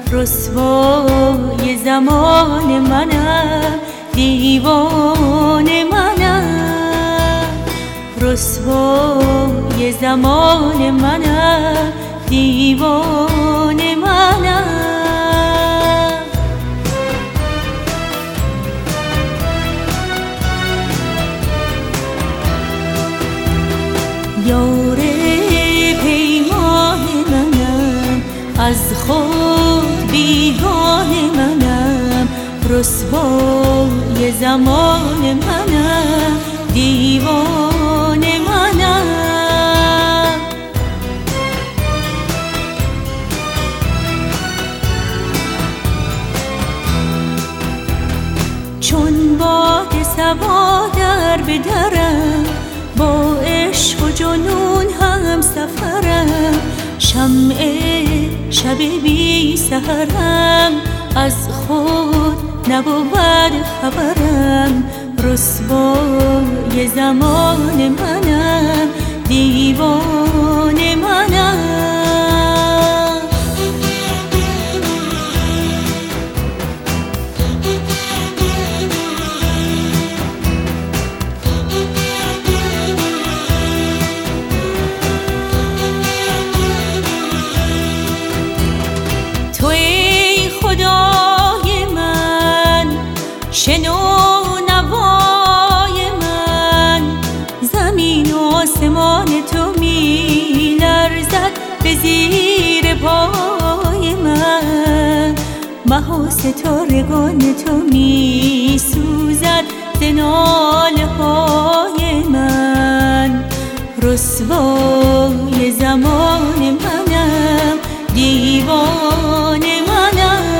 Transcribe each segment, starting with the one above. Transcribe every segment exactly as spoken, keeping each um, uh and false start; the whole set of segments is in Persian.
رسوای زمان منم، دیوانه منم. رسوای زمان منم، دیوانه منم. یار پیمان منم، از خود بیگانه منم. رسوای زمان منم، دیوانه منم. چون باد صبا در به درم، با عشق و جنون هم سفرم. شمع شب بی سحرم، از خود نبود خبرم. رسوای زمان منم، دیوانه منم. شنو نوای من، زمین و آسمان تو می لرزد به زیر پای من. مه و ستارگان تو می سوزد ز ناله های من. رسوای زمان منم، دیوانه منم.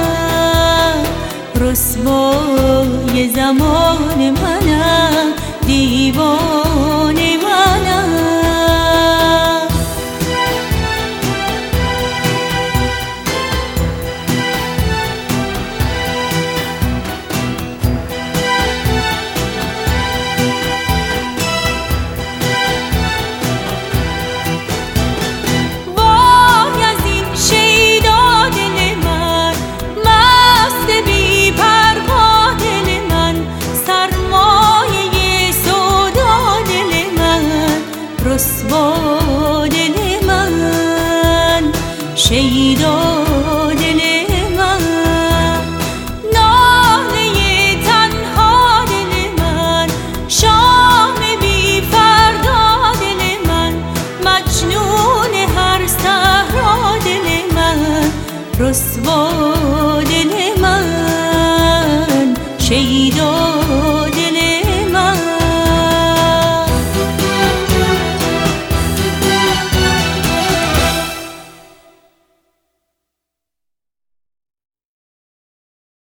رسوای زمان منم، دیوانه منم. وای از این شیدا دل من، مست بی پروا دل من. سرمایه سودا دل من، رسوا دل من. شیدا